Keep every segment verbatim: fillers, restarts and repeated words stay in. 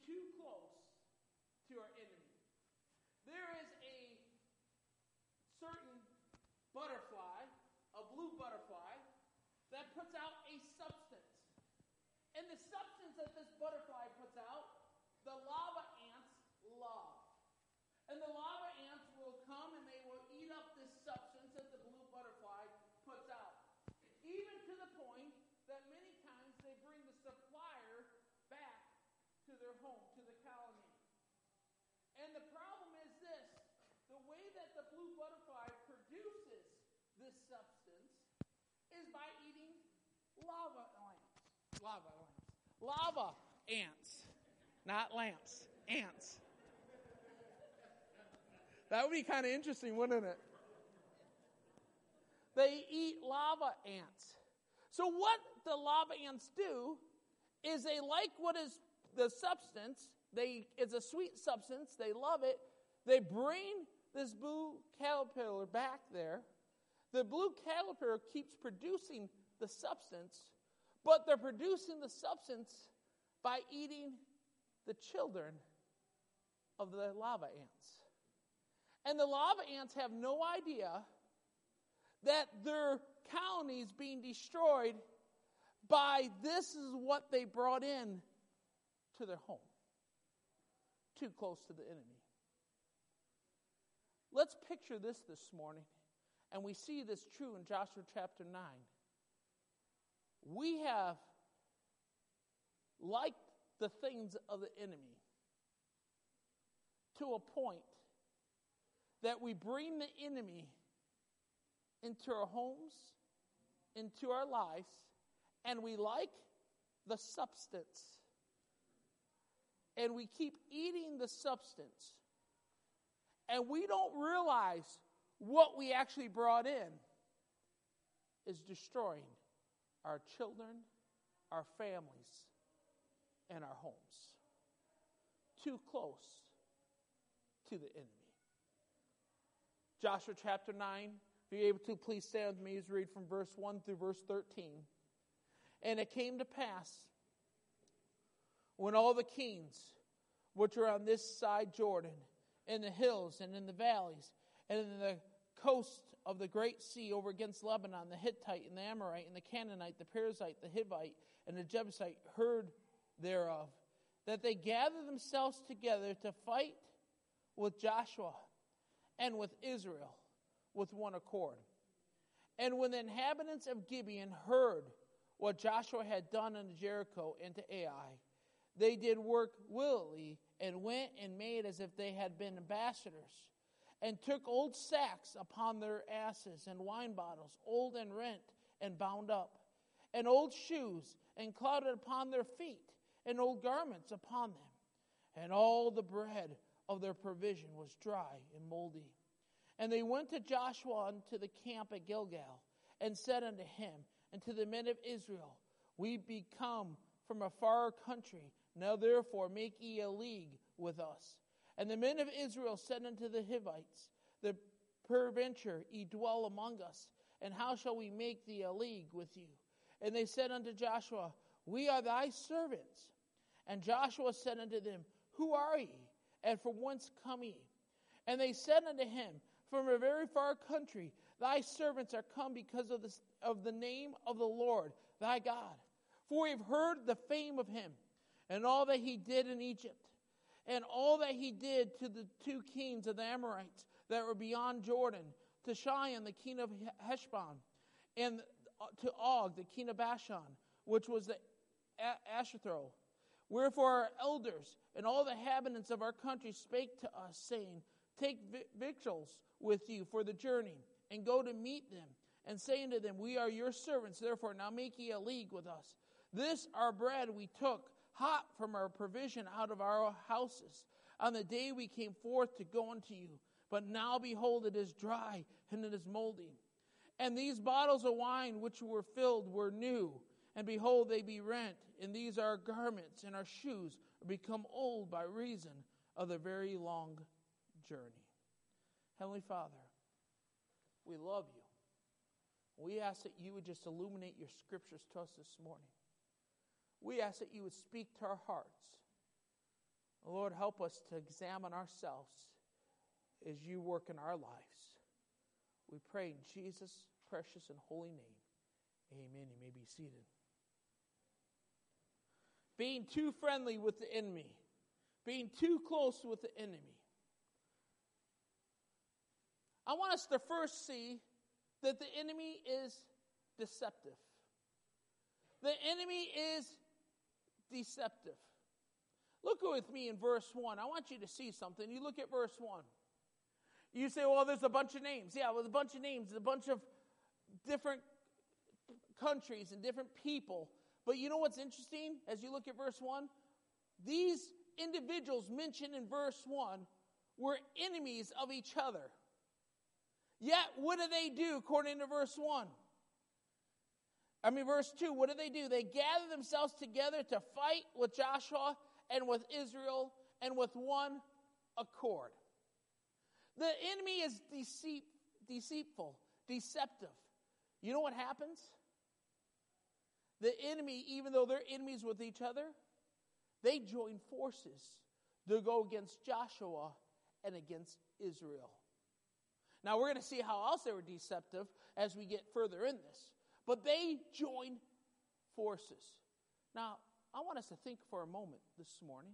too close to our enemy. There is a certain butterfly, a blue butterfly, that puts out a substance. And the substance that this butterfly puts out, the lava ants love. And the lava ants will come and they will eat up this substance that the blue butterfly puts out. Even to the point that many times they bring the supplier back to their home, to the colony. And the problem is this: the way that the blue butterfly produces this substance is by eating lava lamps. Lava lamps. Lava ants. Not lamps. Ants. That would be kind of interesting, wouldn't it? They eat lava ants. So what the lava ants do is they like what is the substance. They it's a sweet substance. They love it. They bring this blue caterpillar back there. The blue caterpillar keeps producing the substance, but they're producing the substance by eating the children of the lava ants. And the lava ants have no idea that their colony is being destroyed by this is what they brought in to their home. Too close to the enemy. Let's picture this this morning, and we see this true in Joshua chapter nine. We have liked the things of the enemy to a point that we bring the enemy into our homes, into our lives, and we like the substance. And we keep eating the substance. And we don't realize what we actually brought in is destroying our children, our families, and our homes. Too close to the enemy. Joshua chapter nine, if you're able to, please stand with me as we read from verse one through verse thirteen. And it came to pass, when all the kings which are on this side Jordan, in the hills and in the valleys, and in the coast of the great sea over against Lebanon, the Hittite and the Amorite and the Canaanite, the Perizzite, the Hivite, and the Jebusite heard thereof, that they gathered themselves together to fight with Joshua and with Israel with one accord. And when the inhabitants of Gibeon heard what Joshua had done unto Jericho and to Ai, they did work willingly and went and made as if they had been ambassadors, and took old sacks upon their asses and wine bottles, old and rent and bound up, and old shoes and clouded upon their feet, and old garments upon them. And all the bread of their provision was dry and moldy. And they went to Joshua unto the camp at Gilgal, and said unto him and to the men of Israel, We be come from a far country, now therefore make ye a league with us. And the men of Israel said unto the Hivites, The peradventure ye dwell among us, and how shall we make thee a league with you? And they said unto Joshua, We are thy servants. And Joshua said unto them, Who are ye, and from whence come ye? And they said unto him, From a very far country thy servants are come because of the, of the name of the Lord thy God. For we have heard the fame of him, and all that he did in Egypt, and all that he did to the two kings of the Amorites that were beyond Jordan, to Sihon the king of Heshbon, and to Og the king of Bashan, which was the Ashtaroth. Wherefore our elders and all the inhabitants of our country spake to us, saying, Take victuals with you for the journey, and go to meet them, and say unto them, We are your servants, therefore now make ye a league with us. This our bread we took hot from our provision out of our houses on the day we came forth to go unto you. But now behold, it is dry, and it is moldy. And these bottles of wine which were filled were new, and behold, they be rent, and these our garments and our shoes are become old by reason of the very long journey. Heavenly Father, we love you. We ask that you would just illuminate your scriptures to us this morning. We ask that you would speak to our hearts. Lord, help us to examine ourselves as you work in our lives. We pray in Jesus' precious and holy name. Amen. You may be seated. Being too friendly with the enemy. Being too close with the enemy. I want us to first see that the enemy is deceptive. The enemy is deceptive. Look with me in verse one. I want you to see something. You look at verse one. You say, well, there's a bunch of names. Yeah, well, a bunch of names, a bunch of different countries and different people. But you know what's interesting as you look at verse one? These individuals mentioned in verse one were enemies of each other. Yet, what do they do according to verse one? I mean, verse two, what do they do? They gather themselves together to fight with Joshua and with Israel and with one accord. The enemy is deceit, deceitful, deceptive. You know what happens? The enemy, even though they're enemies with each other, they join forces to go against Joshua and against Israel. Now, we're going to see how else they were deceptive as we get further in this. But they join forces. Now, I want us to think for a moment this morning.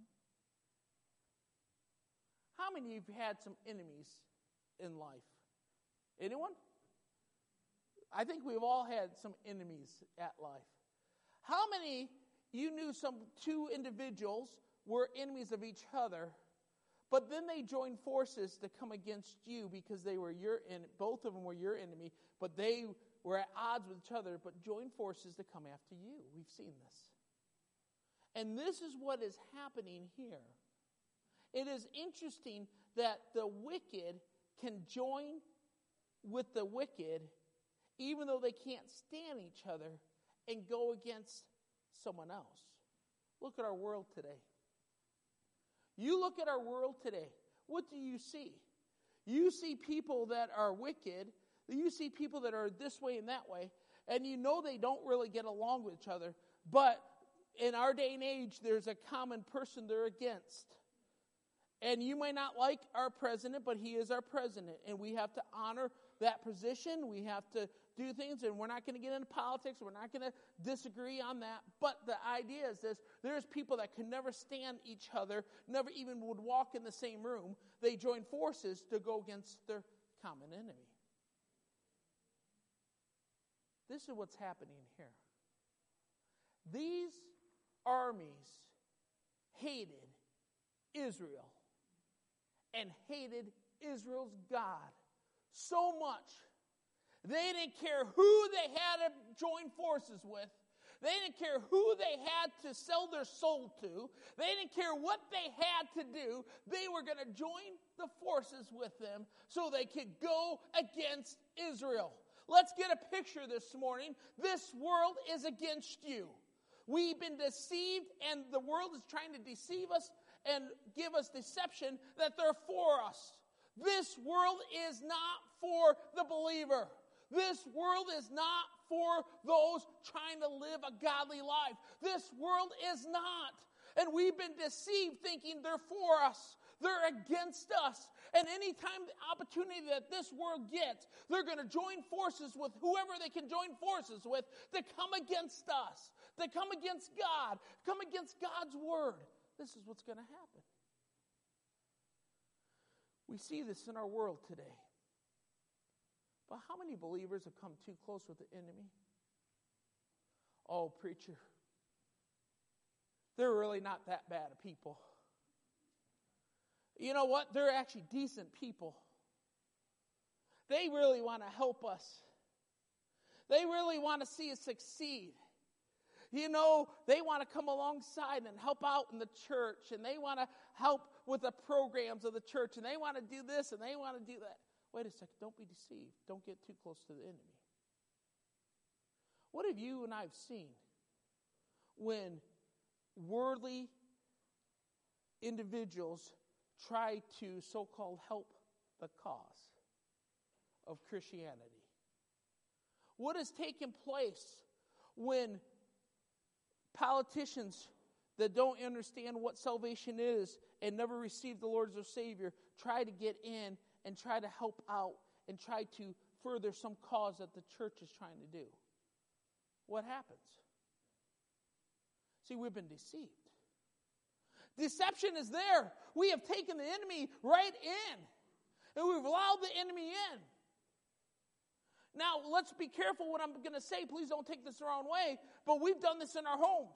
How many of you had some enemies in life? Anyone? I think we've all had some enemies at life. How many you knew some two individuals were enemies of each other, but then they joined forces to come against you because they were your en- both of them were your enemy, but they were at odds with each other, but joined forces to come after you. We've seen this. And this is what is happening here. It is interesting that the wicked can join with the wicked, even though they can't stand each other, and go against someone else. Look at our world today. You look at our world today. What do you see? You see people that are wicked. You see people that are this way and that way, and you know they don't really get along with each other. But in our day and age, there's a common person they're against. And you may not like our president, but he is our president. And we have to honor that position. We have to do things, and we're not going to get into politics. We're not going to disagree on that. But the idea is this. There's people that can never stand each other, never even would walk in the same room. They join forces to go against their common enemy. This is what's happening here. These armies hated Israel and hated Israel's God so much. They didn't care who they had to join forces with. They didn't care who they had to sell their soul to. They didn't care what they had to do. They were going to join the forces with them so they could go against Israel. Let's get a picture this morning. This world is against you. We've been deceived, and the world is trying to deceive us and give us deception that they're for us. This world is not for the believer. This world is not for those trying to live a godly life. This world is not. And we've been deceived thinking they're for us. They're against us. And anytime the opportunity that this world gets, they're going to join forces with whoever they can join forces with to come against us, to come against God, come against God's word. This is what's going to happen. We see this in our world today. But how many believers have come too close with the enemy? Oh, preacher, they're really not that bad of people. You know what? They're actually decent people. They really want to help us. They really want to see us succeed. You know, they want to come alongside and help out in the church, and they want to help with the programs of the church, and they want to do this, and they want to do that. Wait a second, don't be deceived. Don't get too close to the enemy. What have you and I have seen when worldly individuals try to so-called help the cause of Christianity? What has taken place when politicians that don't understand what salvation is and never received the Lord as their Savior try to get in and try to help out and try to further some cause that the church is trying to do. What happens? See, we've been deceived. Deception is there. We have taken the enemy right in. And we've allowed the enemy in. Now, let's be careful what I'm going to say. Please don't take this the wrong way. But we've done this in our homes.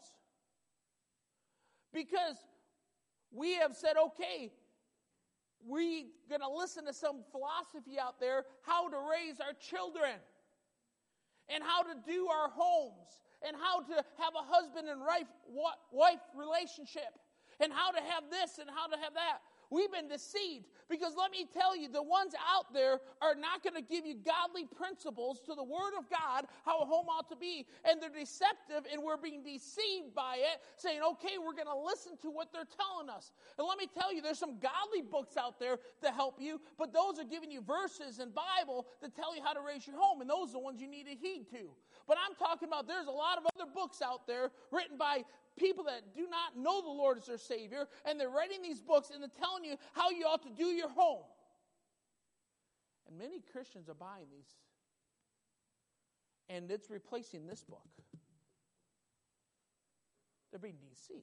Because we have said, okay, we're going to listen to some philosophy out there, how to raise our children, and how to do our homes, and how to have a husband and wife, wife relationship, and how to have this and how to have that. We've been deceived because let me tell you, the ones out there are not going to give you godly principles to the Word of God, how a home ought to be. And they're deceptive and we're being deceived by it, saying, okay, we're going to listen to what they're telling us. And let me tell you, there's some godly books out there to help you, but those are giving you verses and Bible that tell you how to raise your home. And those are the ones you need to heed to. But I'm talking about there's a lot of other books out there written by people that do not know the Lord as their Savior, and they're writing these books and they're telling you how you ought to do your home. And many Christians are buying these. And it's replacing this book. They're being deceived.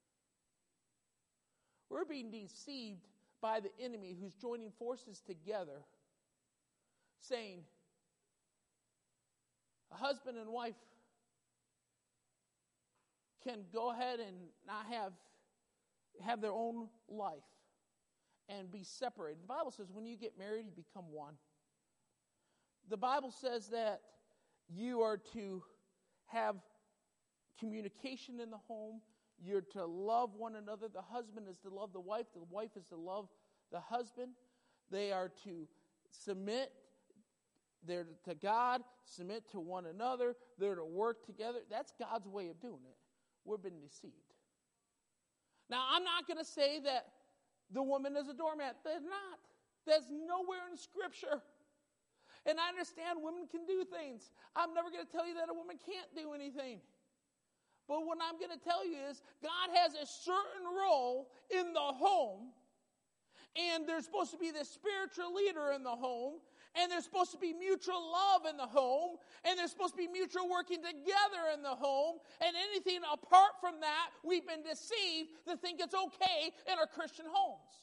We're being deceived by the enemy who's joining forces together, saying, a husband and wife can go ahead and not have, have their own life and be separated. The Bible says when you get married, you become one. The Bible says that you are to have communication in the home. You're to love one another. The husband is to love the wife. The wife is to love the husband. They are to submit They're to God, submit to one another. They're to work together. That's God's way of doing it. We've been deceived. Now, I'm not going to say that the woman is a doormat. They're not. There's nowhere in Scripture. And I understand women can do things. I'm never going to tell you that a woman can't do anything. But what I'm going to tell you is God has a certain role in the home. And there's supposed to be this spiritual leader in the home. And there's supposed to be mutual love in the home. And there's supposed to be mutual working together in the home. And anything apart from that, we've been deceived to think it's okay in our Christian homes.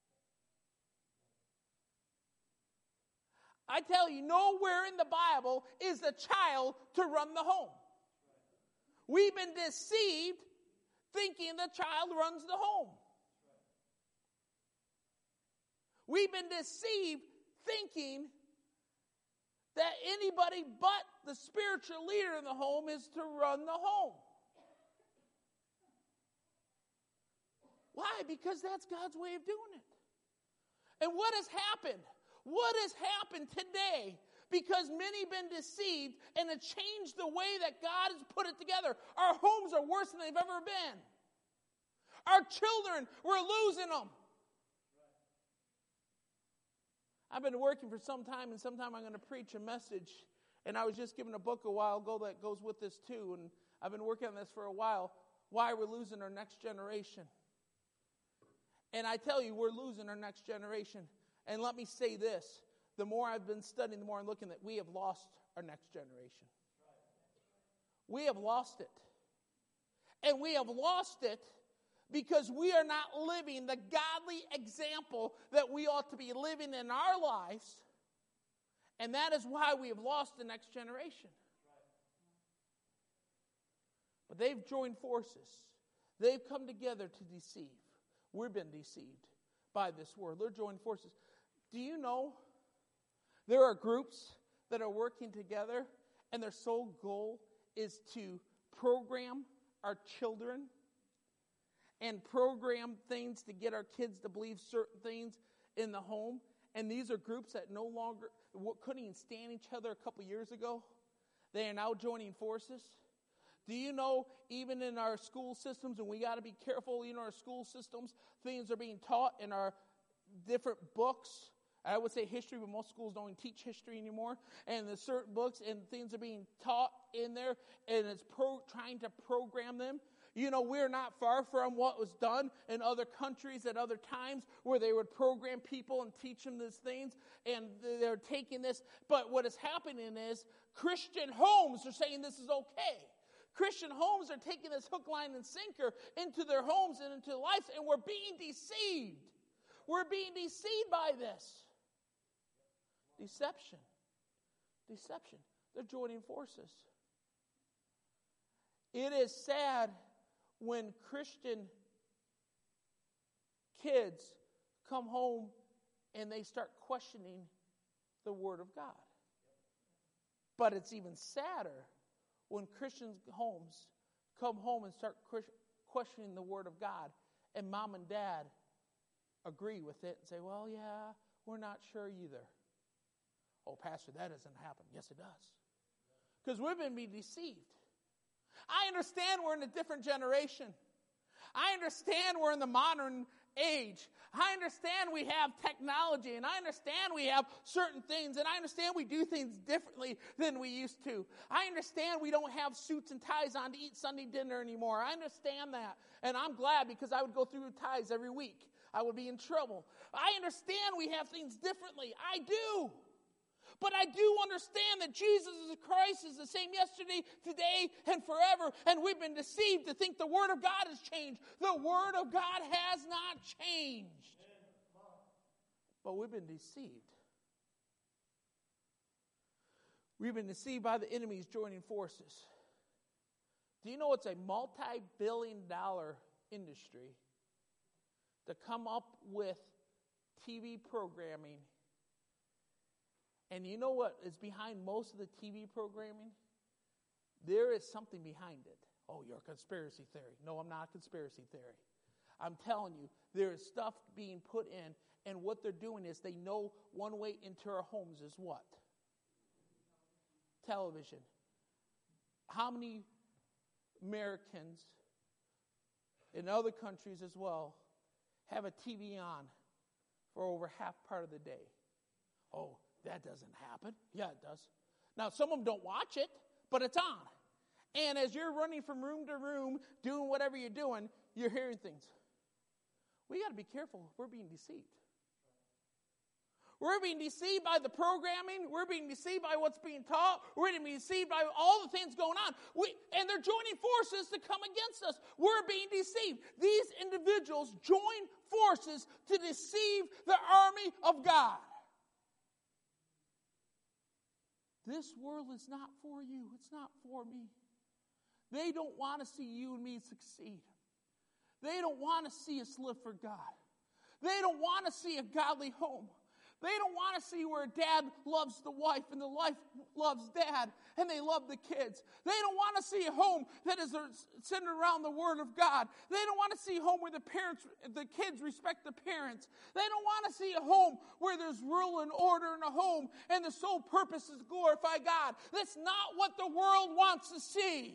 I tell you, nowhere in the Bible is the child to run the home. We've been deceived thinking the child runs the home. We've been deceived thinking that anybody but the spiritual leader in the home is to run the home. Why? Because that's God's way of doing it. And what has happened? What has happened today? Because many have been deceived and have changed the way that God has put it together. Our homes are worse than they've ever been. Our children, we're losing them. I've been working for some time, and sometime I'm going to preach a message. And I was just given a book a while ago that goes with this too. And I've been working on this for a while. Why we're losing our next generation. And I tell you, we're losing our next generation. And let me say this. The more I've been studying, the more I'm looking at, we have lost our next generation. We have lost it. And we have lost it because we are not living the godly example that we ought to be living in our lives. And that is why we have lost the next generation. But they've joined forces. They've come together to deceive. We've been deceived by this word. They're joined forces. Do you know there are groups that are working together and their sole goal is to program our children and program things to get our kids to believe certain things in the home? And these are groups that no longer couldn't even stand each other a couple years ago. They are now joining forces. Do you know, even in our school systems, and we got to be careful, in our school systems, things are being taught in our different books. I would say history, but most schools don't even teach history anymore. And there's certain books and things are being taught in there, and it's pro, trying to program them. You know, we're not far from what was done in other countries at other times where they would program people and teach them these things, and they're taking this. But what is happening is Christian homes are saying this is okay. Christian homes are taking this hook, line, and sinker into their homes and into lives, and we're being deceived. We're being deceived by this. Deception. Deception. They're joining forces. It is sad when Christian kids come home and they start questioning the Word of God. But it's even sadder when Christian homes come home and start questioning the Word of God, and mom and dad agree with it and say, well, yeah, we're not sure either. Oh, Pastor, that doesn't happen. Yes, it does. Because we've been being deceived. I understand we're in a different generation. I understand we're in the modern age. I understand we have technology, and I understand we have certain things, and I understand we do things differently than we used to. I understand we don't have suits and ties on to eat Sunday dinner anymore. I understand that, and I'm glad, because I would go through ties every week. I would be in trouble. I understand we have things differently. I do. But I do understand that Jesus Christ is the same yesterday, today, and forever. And we've been deceived to think the Word of God has changed. The Word of God has not changed. But we've been deceived. We've been deceived by the enemies joining forces. Do you know it's a multi-billion dollar industry to come up with T V programming? And you know what is behind most of the T V programming? There is something behind it. Oh, you're a conspiracy theory. No, I'm not a conspiracy theory. I'm telling you, there is stuff being put in, and what they're doing is they know one way into our homes is what? Television. How many Americans in other countries as well have a T V on for over half part of the day? Oh, that doesn't happen. Yeah, it does. Now, some of them don't watch it, but it's on. And as you're running from room to room, doing whatever you're doing, you're hearing things. We got to be careful. We're being deceived. We're being deceived by the programming. We're being deceived by what's being taught. We're being deceived by all the things going on. We, and they're joining forces to come against us. We're being deceived. These individuals join forces to deceive the army of God. This world is not for you. It's not for me. They don't want to see you and me succeed. They don't want to see us live for God. They don't want to see a godly home. They don't want to see where dad loves the wife and the wife loves dad and they love the kids. They don't want to see a home that is centered around the Word of God. They don't want to see a home where the parents, the kids respect the parents. They don't want to see a home where there's rule and order in a home and the sole purpose is to glorify God. That's not what the world wants to see.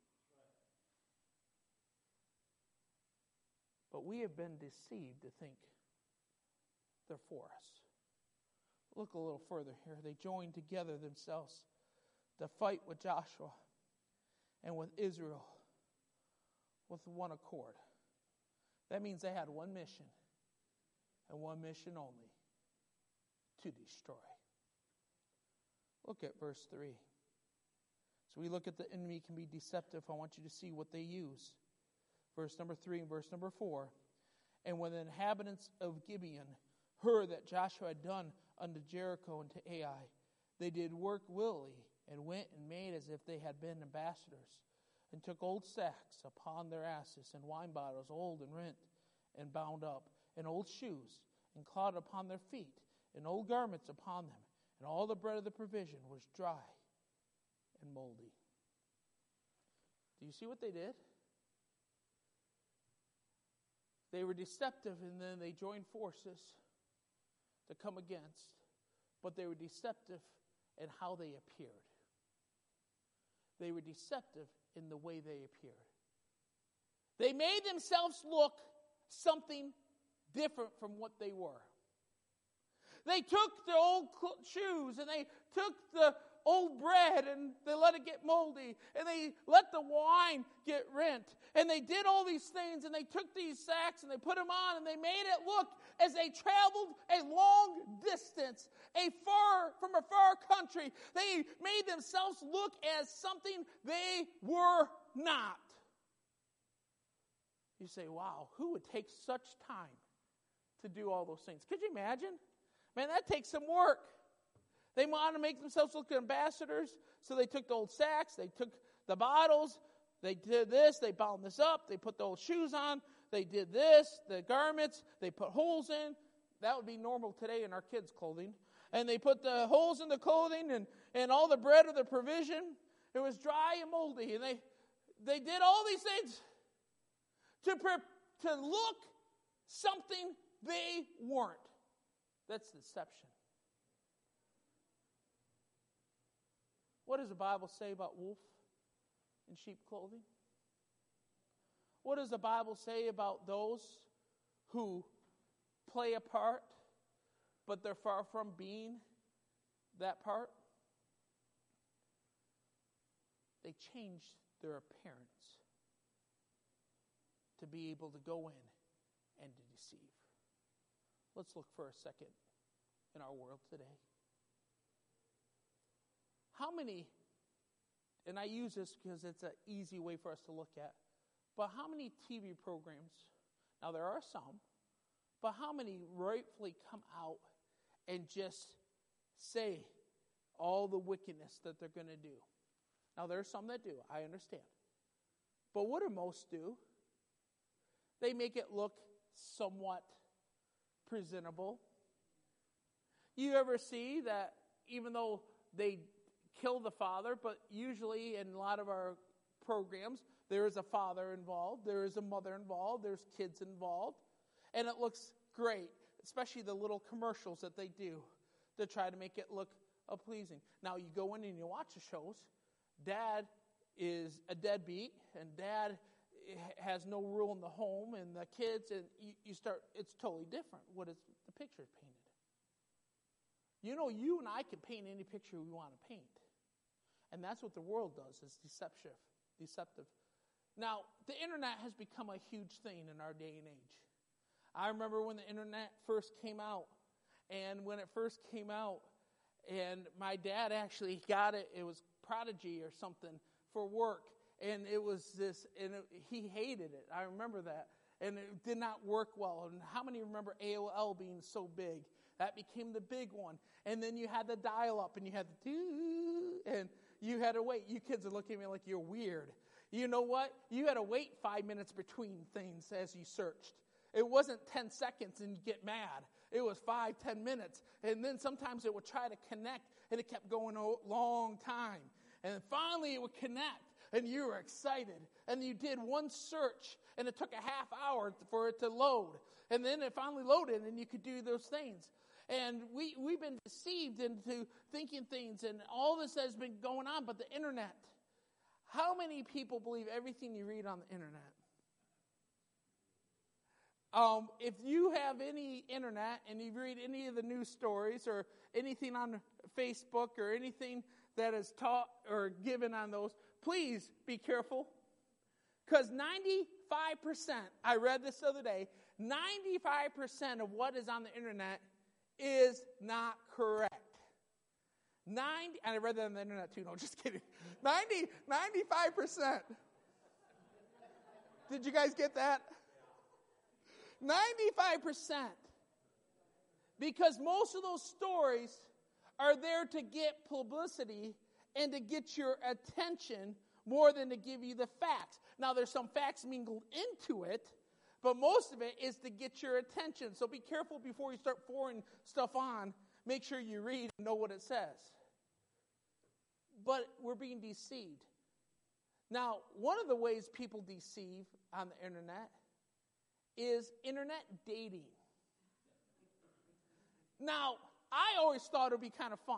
But we have been deceived to think they're for us. Look a little further here. They joined together themselves to fight with Joshua and with Israel with one accord. That means they had one mission and one mission only: to destroy. Look at verse three. So we look at the enemy can be deceptive. I want you to see what they use. Verse number three and verse number four. And when the inhabitants of Gibeon heard that Joshua had done unto Jericho and to Ai, they did work willily, and went and made as if they had been ambassadors, and took old sacks upon their asses, and wine bottles old and rent and bound up, and old shoes, and cloth upon their feet, and old garments upon them, and all the bread of the provision was dry and moldy. Do you see what they did? They were deceptive, and then they joined forces to come against, but they were deceptive in how they appeared. They were deceptive in the way they appeared. They made themselves look something different from what they were. They took the old shoes and they took the old bread and they let it get moldy, and they let the wine get rent, and they did all these things, and they took these sacks and they put them on, and they made it look as they traveled a long distance, a far from a far country. They made themselves look as something they were not. You say, wow, who would take such time to do all those things? Could you imagine? Man, that takes some work. They wanted to make themselves look like ambassadors, so they took the old sacks, they took the bottles, they did this, they bound this up, they put the old shoes on, they did this, the garments, they put holes in. That would be normal today in our kids' clothing. And they put the holes in the clothing and, and all the bread of the provision. It was dry and moldy. And they they did all these things to, pre- to look something they weren't. That's deception. What does the Bible say about wolf in sheep clothing? What does the Bible say about those who play a part, but they're far from being that part? They change their appearance to be able to go in and to deceive. Let's look for a second in our world today. How many, and I use this because it's an easy way for us to look at, but how many T V programs, now there are some, but how many rightfully come out and just say all the wickedness that they're going to do? Now there are some that do, I understand. But what do most do? They make it look somewhat presentable. You ever see that even though they kill the father, but usually in a lot of our programs, there is a father involved, there is a mother involved, there's kids involved, and it looks great, especially the little commercials that they do to try to make it look uh, pleasing. Now you go in and you watch the shows, dad is a deadbeat, and dad has no rule in the home, and the kids, and you, you start, it's totally different what is the picture painted. You know, you and I can paint any picture we want to paint. And that's what the world does, is deceptive. deceptive. Now, the internet has become a huge thing in our day and age. I remember when the internet first came out, and when it first came out, and my dad actually got it, it was Prodigy or something for work, and it was this, and it, he hated it. I remember that, and it did not work well. And how many remember A O L being so big? That became the big one. And then you had the dial-up, and you had the do, and you had to wait. You kids are looking at me like you're weird. You know what? You had to wait five minutes between things as you searched. It wasn't ten seconds and you get mad. It was five, ten minutes. And then sometimes it would try to connect, and it kept going a long time. And then finally it would connect, and you were excited. And you did one search, and it took a half hour for it to load. And then it finally loaded, and you could do those things. And we, we've been deceived into thinking things, and all this has been going on, but the internet. How many people believe everything you read on the internet? Um, if you have any internet and you read any of the news stories or anything on Facebook or anything that is taught or given on those, please be careful. Because ninety-five percent, I read this the other day, ninety-five percent of what is on the internet is not correct. ninety, and I read that on the internet too, no, just kidding. ninety, ninety-five percent. Did you guys get that? ninety-five percent. Because most of those stories are there to get publicity and to get your attention more than to give you the facts. Now, there's some facts mingled into it, but most of it is to get your attention. So be careful before you start pouring stuff on. Make sure you read and know what it says. But we're being deceived. Now, one of the ways people deceive on the internet is internet dating. Now, I always thought it would be kind of fun.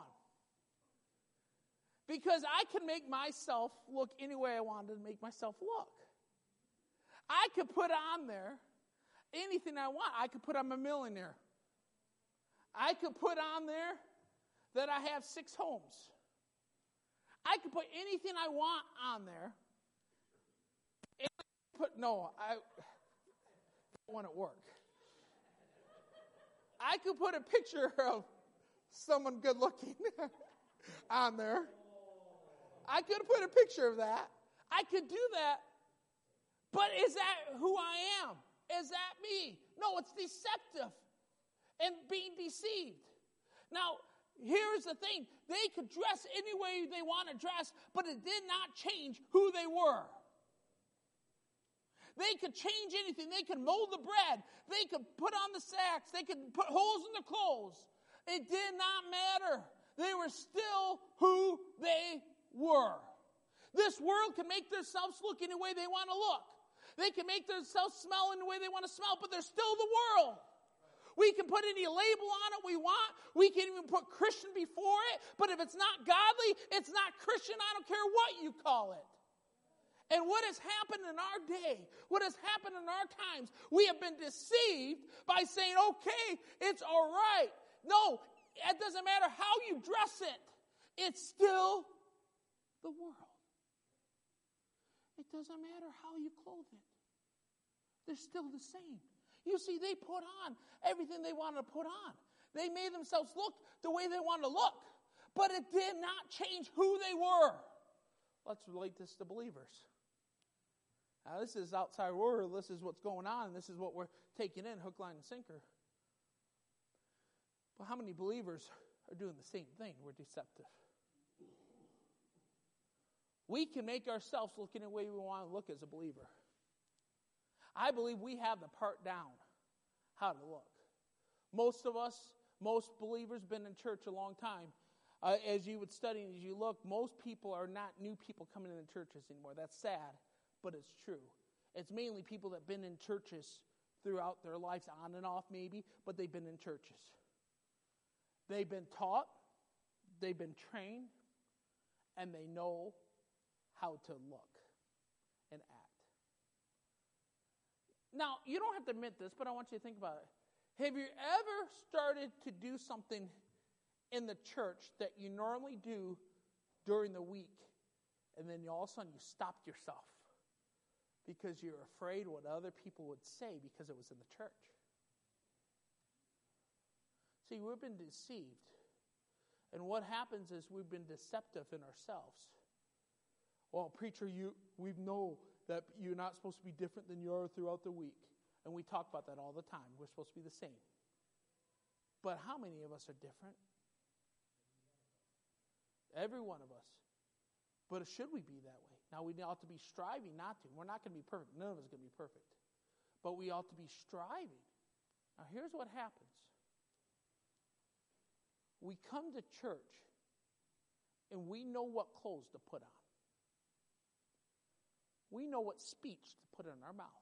Because I can make myself look any way I wanted to make myself look. I could put on there anything I want. I could put I'm a millionaire. I could put on there that I have six homes. I could put anything I want on there. And put no, I don't want to work. I could put a picture of someone good looking on there. I could put a picture of that. I could do that. But is that who I am? Is that me? No, it's deceptive and being deceived. Now, here's the thing. They could dress any way they want to dress, but it did not change who they were. They could change anything. They could mold the bread. They could put on the sacks. They could put holes in their clothes. It did not matter. They were still who they were. This world can make themselves look any way they want to look. They can make themselves smell in the way they want to smell, but they're still the world. We can put any label on it we want. We can even put Christian before it. But if it's not godly, it's not Christian. I don't care what you call it. And what has happened in our day, what has happened in our times, we have been deceived by saying, okay, it's all right. No, it doesn't matter how you dress it. It's still the world. It doesn't matter how you clothe it. They're still the same. You see, they put on everything they wanted to put on. They made themselves look the way they wanted to look. But it did not change who they were. Let's relate this to believers. Now, this is outside world. This is what's going on. This is what we're taking in, hook, line, and sinker. But how many believers are doing the same thing? We're deceptive. We can make ourselves look any way we want to look as a believer. I believe we have the part down how to look. Most of us, most believers, been in church a long time. Uh, as you would study and as you look, most people are not new people coming into churches anymore. That's sad, but it's true. It's mainly people that have been in churches throughout their lives, on and off maybe, but they've been in churches. They've been taught, they've been trained, and they know how to look and act. Now, you don't have to admit this, but I want you to think about it. Have you ever started to do something in the church that you normally do during the week, and then all of a sudden you stopped yourself because you're afraid what other people would say because it was in the church? See, we've been deceived. And what happens is we've been deceptive in ourselves. Well, preacher, you we know that you're not supposed to be different than you are throughout the week. And we talk about that all the time. We're supposed to be the same. But how many of us are different? Every one of us. But should we be that way? Now, we ought to be striving not to. We're not going to be perfect. None of us are going to be perfect. But we ought to be striving. Now, here's what happens. We come to church, and we know what clothes to put on. We know what speech to put in our mouth.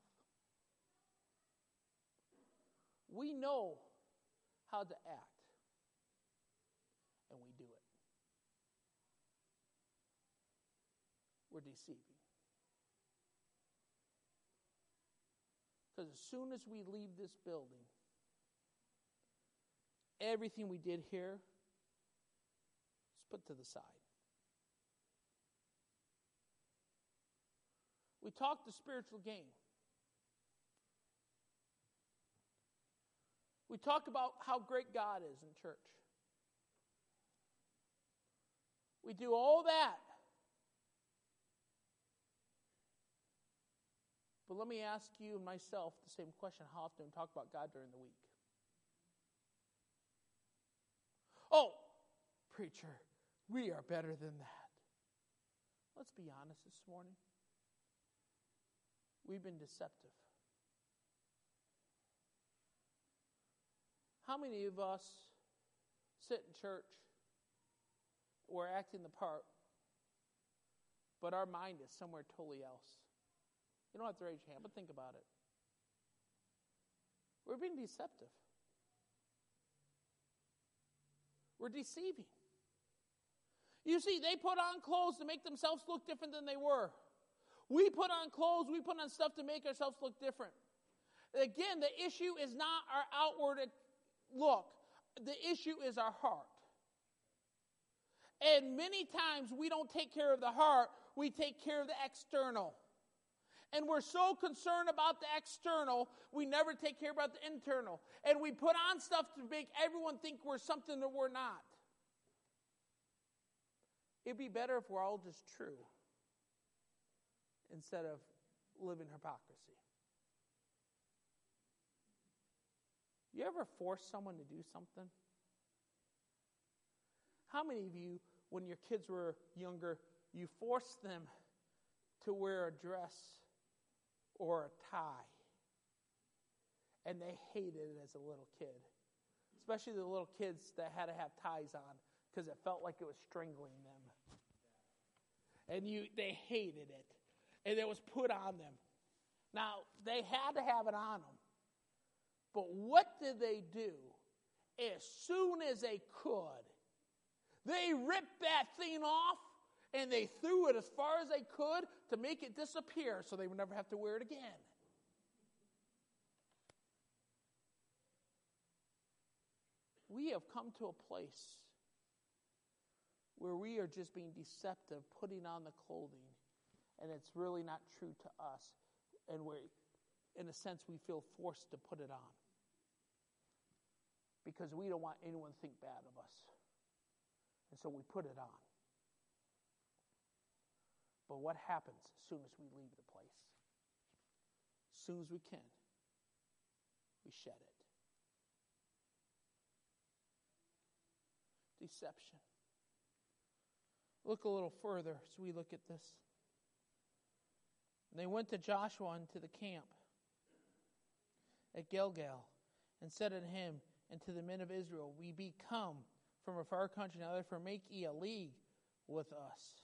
We know how to act, and we do it. We're deceiving. Because as soon as we leave this building, everything we did here is put to the side. We talked the spiritual game. We talk about how great God is in church. We do all that. But let me ask you and myself the same question. How often we talk about God during the week? Oh, preacher, we are better than that. Let's be honest this morning. We've been deceptive. How many of us sit in church, we're acting the part, but our mind is somewhere totally else? You don't have to raise your hand, but think about it. We're being deceptive. We're deceiving. You see, they put on clothes to make themselves look different than they were. We put on clothes, we put on stuff to make ourselves look different. Again, the issue is not our outward look. The issue is our heart. And many times we don't take care of the heart, we take care of the external. And we're so concerned about the external, we never take care about the internal. And we put on stuff to make everyone think we're something that we're not. It'd be better if we're all just true instead of living hypocrisy. You ever force someone to do something? How many of you, when your kids were younger, you forced them to wear a dress or a tie, and they hated it as a little kid? Especially the little kids that had to have ties on because it felt like it was strangling them. And you, they hated it. And it was put on them. Now, they had to have it on them. But what did they do? As soon as they could, they ripped that thing off and they threw it as far as they could to make it disappear so they would never have to wear it again. We have come to a place where we are just being deceptive, putting on the clothing, and it's really not true to us. And we, in a sense, we feel forced to put it on because we don't want anyone to think bad of us. And so we put it on. But what happens as soon as we leave the place? As soon as we can, we shed it. Deception. Look a little further as we look at this. And they went to Joshua into the camp at Gilgal and said unto him and to the men of Israel, We be come from a far country, now therefore make ye a league with us.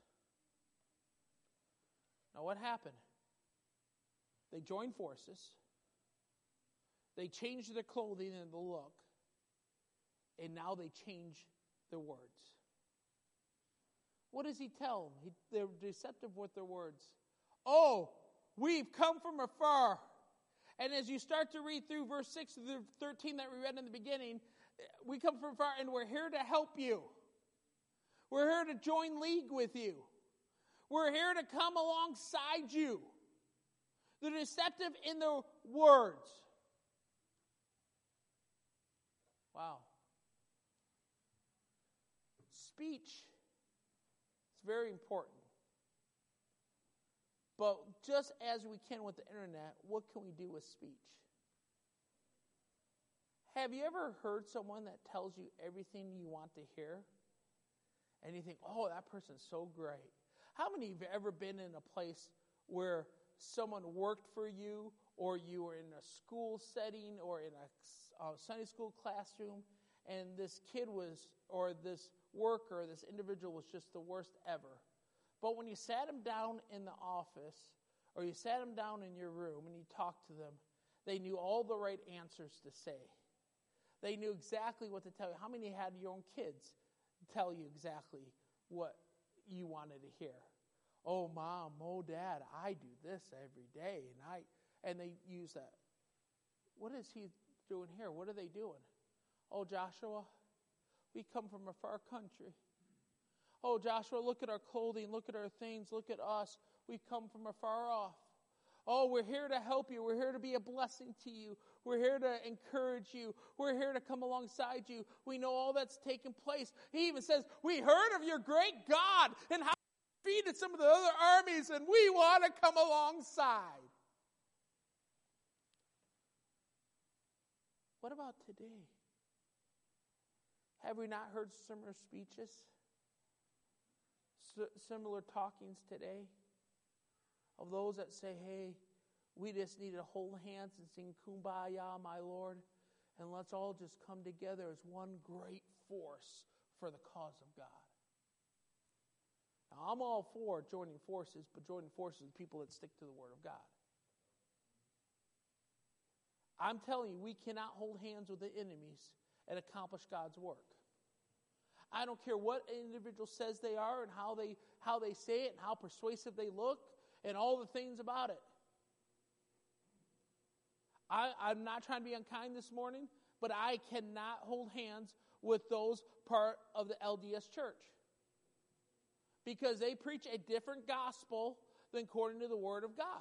Now what happened? They joined forces. They changed their clothing and the look. And now they change their words. What does he tell them? He, they're deceptive with their words. Oh, we've come from afar. And as you start to read through verse six to thirteen that we read in the beginning, we come from afar and we're here to help you. We're here to join league with you. We're here to come alongside you. They're deceptive in their words. Wow. Speech is very important. But just as we can with the internet, what can we do with speech? Have you ever heard someone that tells you everything you want to hear? And you think, oh, that person's so great. How many of you have ever been in a place where someone worked for you, or you were in a school setting, or in a, a Sunday school classroom, and this kid was, or this worker, this individual was just the worst ever? But when you sat them down in the office, or you sat them down in your room and you talked to them, they knew all the right answers to say. They knew exactly what to tell you. How many had your own kids tell you exactly what you wanted to hear? Oh, Mom, oh, Dad, I do this every day. And I, and they use that. What is he doing here? What are they doing? Oh, Joshua, we come from a far country. Oh, Joshua, look at our clothing, look at our things, look at us. We come from afar off. Oh, we're here to help you. We're here to be a blessing to you. We're here to encourage you. We're here to come alongside you. We know all that's taken place. He even says, we heard of your great God and how you defeated some of the other armies, and we want to come alongside. What about today? Have we not heard similar speeches? Similar talkings today of those that say, hey, we just need to hold hands and sing Kumbaya, my Lord, and let's all just come together as one great force for the cause of God. Now, I'm all for joining forces, but joining forces with people that stick to the Word of God. I'm telling you, we cannot hold hands with the enemies and accomplish God's work. I don't care what an individual says they are and how they how they say it and how persuasive they look and all the things about it. I, I'm not trying to be unkind this morning, but I cannot hold hands with those part of the L D S church. because they preach a different gospel than according to the Word of God.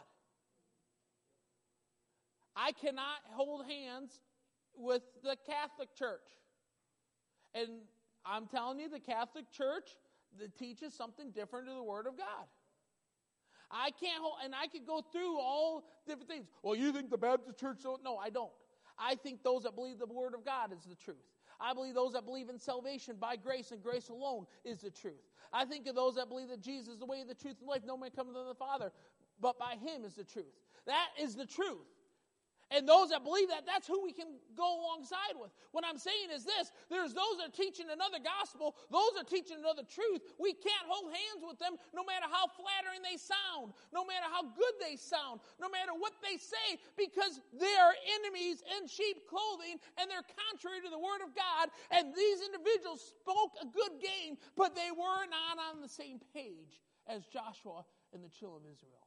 I cannot hold hands with the Catholic Church. And I'm telling you, the Catholic Church that teaches something different to the Word of God. I can't hold, and I could go through all different things. Well, you think the Baptist Church don't? No, I don't. I think those that believe the Word of God is the truth. I believe those that believe in salvation by grace and grace alone is the truth. I think of those that believe that Jesus is the way, the truth, and life. No man comes to the Father, but by Him is the truth. That is the truth. And those that believe that, that's who we can go alongside with. What I'm saying is this: there's those that are teaching another gospel, those that are teaching another truth. We can't hold hands with them no matter how flattering they sound, no matter how good they sound, no matter what they say, because they are enemies in sheep clothing and they're contrary to the Word of God. And these individuals spoke a good game, but they were not on the same page as Joshua and the children of Israel.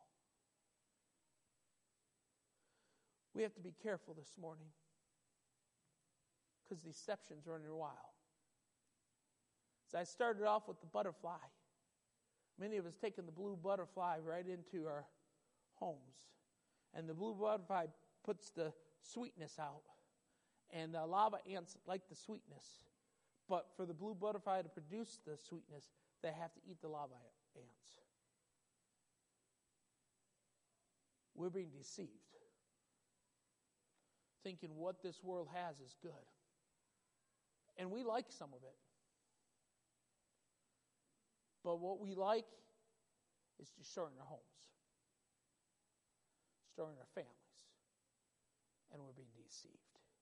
We have to be careful this morning because deception's running wild. As I started off with the butterfly, many of us taking the blue butterfly right into our homes. And the blue butterfly puts the sweetness out. And the lava ants like the sweetness. But for the blue butterfly to produce the sweetness, they have to eat the lava ants. We're being deceived, thinking what this world has is good. And we like some of it. But what we like is destroying our homes, destroying our families, and we're being deceived.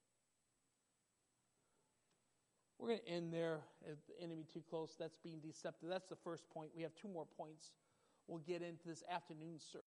We're going to end there. The enemy too close. That's being deceptive. That's the first point. We have two more points we'll get into this afternoon